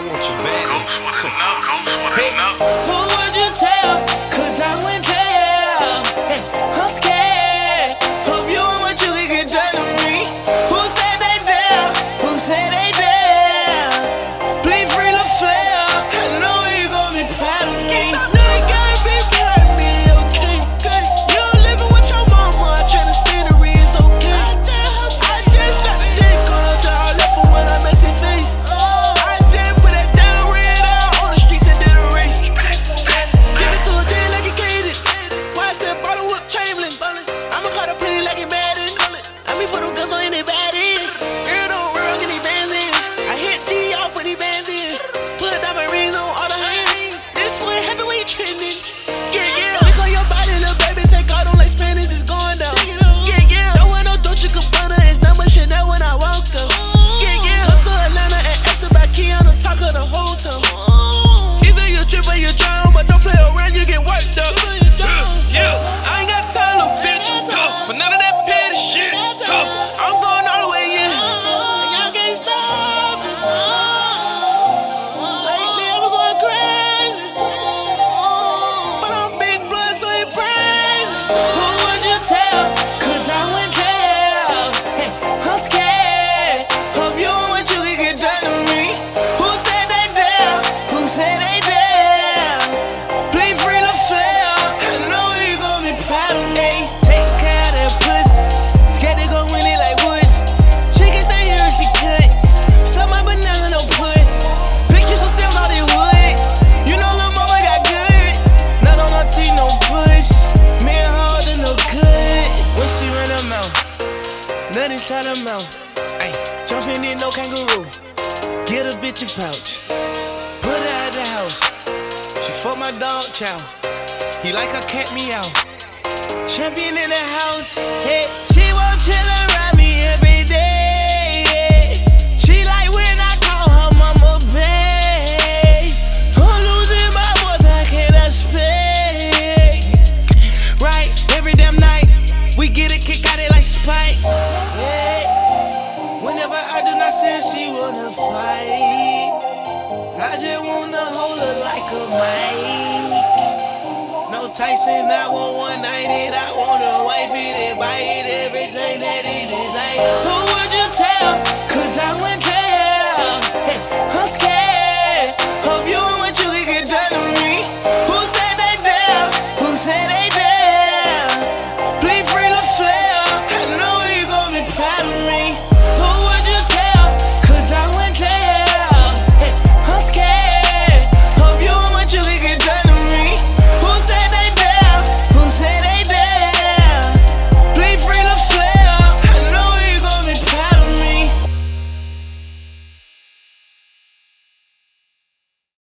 want you bad. Ghost with it, no. Ghost with Hey. it, no. Who would you tell? 'Cause I went tell. Hey, I'm scared. Hope you and what you can get done to me. Who said they dare? Who said they dare? Bleed free to flare. I know you gon' be proud of me. No, you gotta be proud of me, okay? You living with your mama, tryna scenery, it's okay. I just got the dick on y'all, left her with a messy face. I just put that down, red out on the streets and did a race. Give it to a J like a cadence. Why I said bottle with Chamberlain? I'ma call the play like it Madden. I be put them guns on anybody. Girl don't run, get these bands in. I hit G off when he bands in. Put diamond rings on all the hands. This what happen when you trending. Yeah, yeah. Look on your body, little baby. Take all them like Spanish, it's going down. Yeah, yeah. Don't want no Dolce Gabbana, it's not much Chanel when I walk up. Yeah, yeah. Come to Atlanta and ask about Keanu, talk of the hotel. Either you trip or you drown, but don't play around, you get worked up. Yeah. I ain't got time, little bitch. For none of that petty shit. I'm going all the way in. And y'all can't stop me. Lately, I'm going crazy. But I'm big blood, so he crazy. Who would you tell? 'Cause I went tell. Hey, I'm scared. Hope you and what you can get done to me. Who said they dare? Who said they dare? Bleed free to flare. I know you gon' be proud of me. Take care of that pussy. Scared to go in it like woods. She can stay here if she could. Suck my banana, no put. Pictures of sales, all they wood. You know lil' mama got good. Not on her teeth, no push. Me and her holding no good. When she run her mouth, nothing inside her mouth. Ay, jumping in, no kangaroo. Get a bitch a pouch. Put her at the house. She fuck my dog chow. He like a cat meow. Champion in the house. Hey, she won't chill around me every day. Yeah. She like when I call her mama babe. I'm losing my voice, I cannot speak. Right, every damn night we get a kick out it like Spike. Yeah. Whenever I do not see her, she wanna fight. I just wanna hold her like a mic. No Tyson, I want one night it. I wanna wife it and buy it, everything that it is. Who would you tell? 'Cause I went